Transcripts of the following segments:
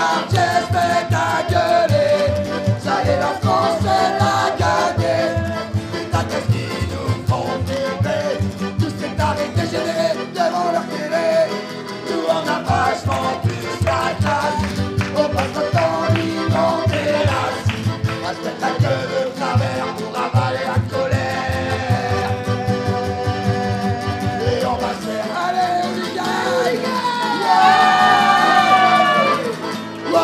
quartier se met à gueuler. Ça y est, la France, elle a gagné. Putain, qu'est-ce qu'ils nous font vibrer. Tous ces tarés dégénérés devant leur télé. Nous, on a vachement plus la classe. On passe notre temps libre des races. Respecte la queue de travers pour avaler la colère. Et on va se faire aller, les gars, wow,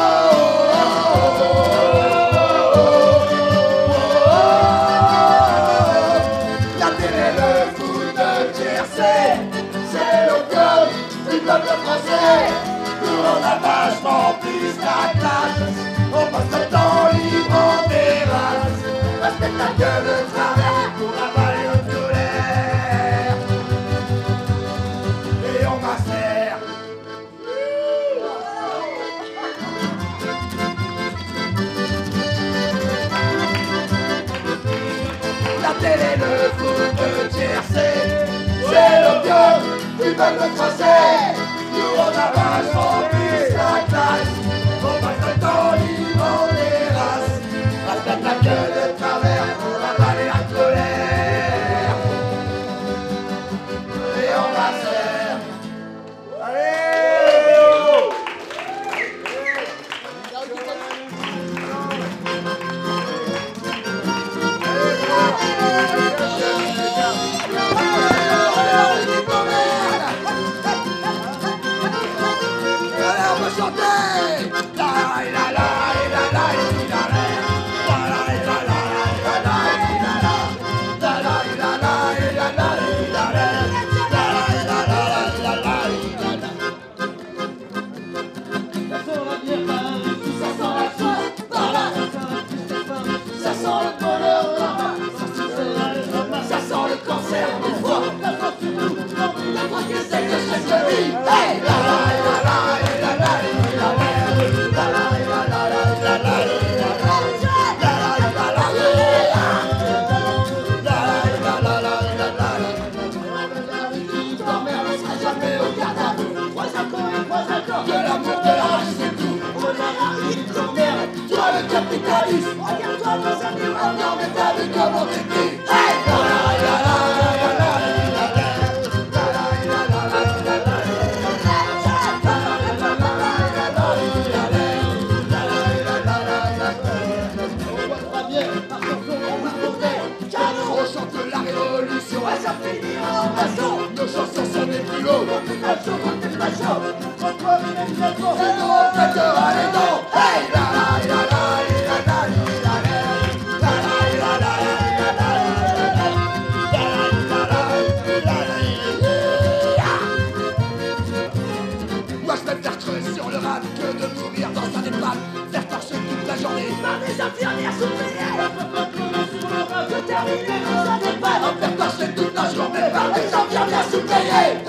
la télé, le foot de tiercé, c'est l'opium du peuple français. Nous on a vachement plus la classe. On passe notre temps libre en terrasse. Respecte la gueule de travers pour avaler notre colère. Et on va se faire. La télé, le foot de tiercé, c'est l'opium du peuple français. Nous on a vachement plus la classe. On passe le temps libre en terrasse. Respecte la queue de travers pour avaler la colère. Et on va se faire. Allez, on va chanter. La la la la la la la. Ça sent le bonheur, ça sent le cancer du foie, la drogue qui essaie de chaque vie. Hey, la la la la la la la le capitalisme, regarde-toi dans un miroir, non mais t'as vu comment t'es pris. Hey, la la la la la la on chante la révolution, ça finira en baston. Nos chansons sont des plus hauts, nos plus belles sont des plus chauds. C'est nous on fait que aller donc. Hey, la la la la. Sur le rap que de mourir dans un EHPAD, faire torcher toute la journée par des infirmières sous-payées. De terminer dans un EHPad, faire torcher toute la journée par des infirmières sous-payées.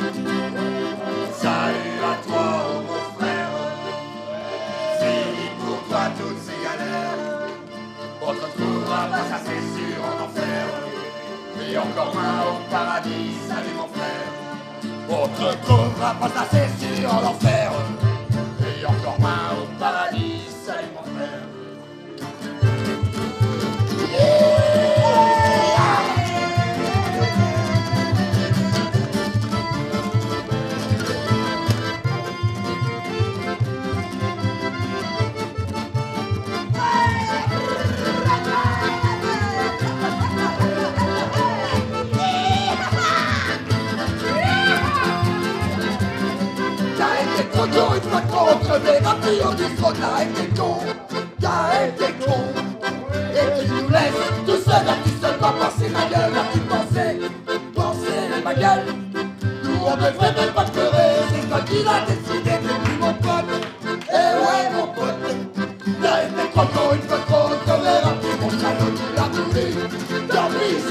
Salut à toi, mon frère. Fini pour On ne trouvera pas assez sur l'enfer, et encore moins au paradis, salut mon frère. Encore une fois contre des rapides au bistrot, t'as été con, et tu nous laisses tout seul, tout seulement penser ma gueule, tu penser ma gueule. Nous on devrait même pas pleurer, c'est toi qui l'as décidé, t'es plus mon pote, et ouais mon pote. T'as été encore une fois contre des rapides, mon salaud tu l'as trouvé, tant pis,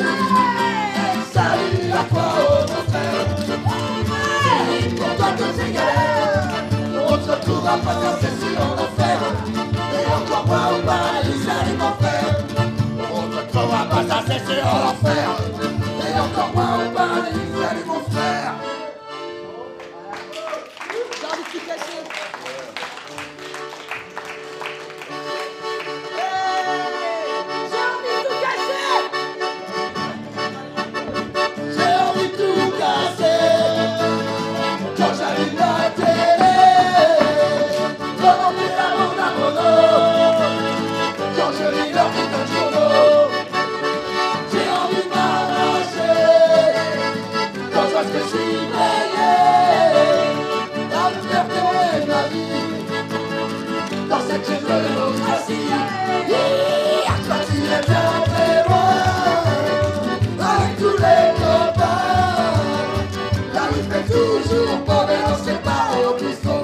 salut à toi oh mon frère. C'est pour toi que c'est galère. On se retrouvera pas dans ces sur l'enfer, et encore moins au paradis, salut mon frère. On ne retrouvera pas dans ces sur l'enfer, et encore moins au paradis, salut mon frère. J'ai envie de tout cacher. J'ai envie de tout casser. Quand j'allume la télé, commenter la bande à mono. Quand je lis leurs putains de journaux, j'ai envie de m'arracher. Quand je vois ce que je suis payé, à me faire tourner ma vie dans cette chaîne de démocratie. Quand tu es bien très loin, avec tous les copains, la vie fait toujours bon, mais on sait pas au bistrot.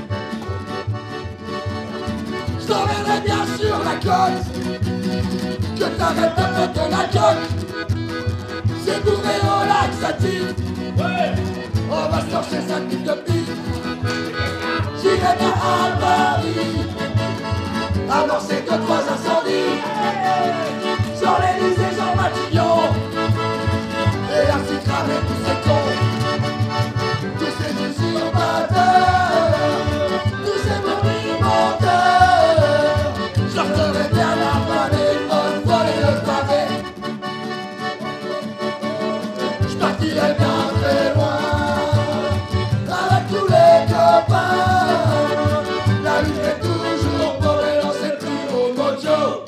Je t'emmènerai bien sur la côte, que t'arrêtes de mettre de la coque. C'est bourré au laxatif, on va se torcher 5 minutes de piste. J'irai bien à Paris, amorcer 2-3 incendies sur l'Élysée, Jean Matignon, et ainsi cramer tous ces cons, tous ces usurpateurs, tous ces monumenteurs. Je leur ferai bien la vallée, bonne voler le pavé. Je partirai bien très loin, avec tous les copains. La vie fait toujours beau, mais on sait plus au mojo.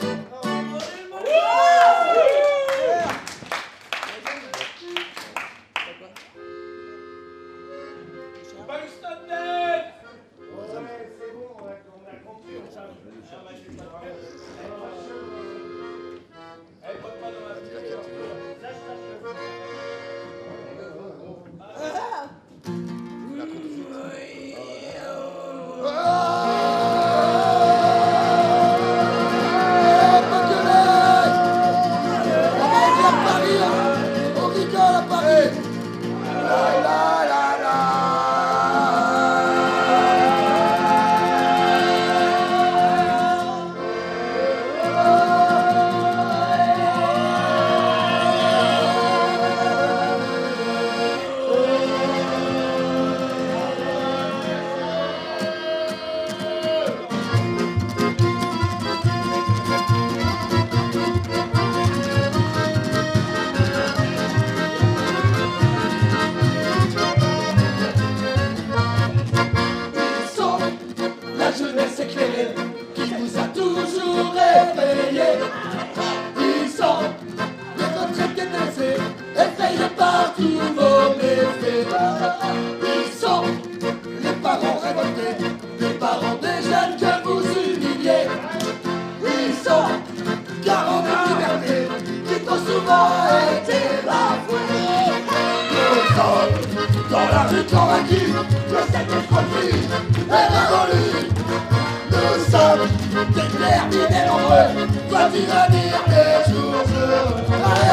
Dans la rue convaincue que cette escroquerie est révolue. Nous sommes des clercs bien nombreux, doit y venir des jours heureux.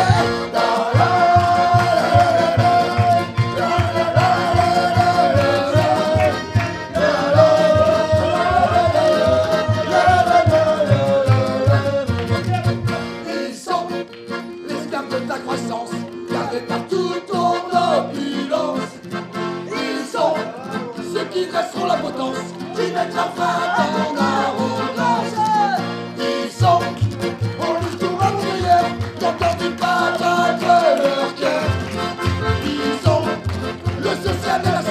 Ils sont l'esclave de ta croissance, gardés par toute ton opulence. dresseront la potence, qui mettra fin à ton arrogance. Ils sont au discours à prière, t'entends du pas de leur cœur. Ils sont le social de la